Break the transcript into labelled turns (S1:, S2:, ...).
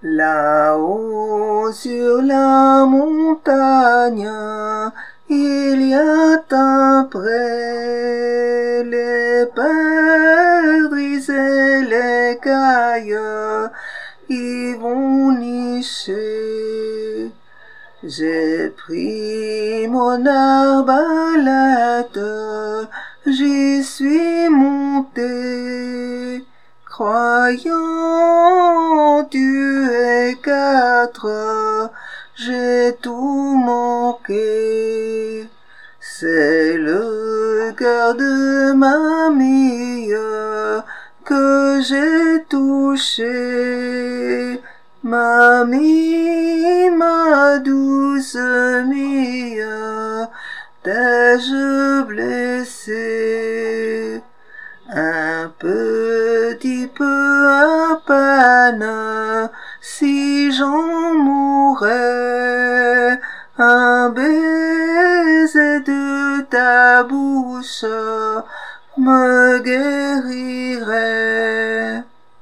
S1: Là-haut sur la montagne, il y a un pré, les perdrix et les cailles y vont nicher. J'ai pris mon arbalète, j'y suis monté, croyant tuer 4, j'ai tout manqué. C'est le cœur de mamie que j'ai touché. Mamie, ma douce mie, t'ai-je blessé? Un petit peu à peine, si j'en mourais, un baiser de ta bouche me guérirait.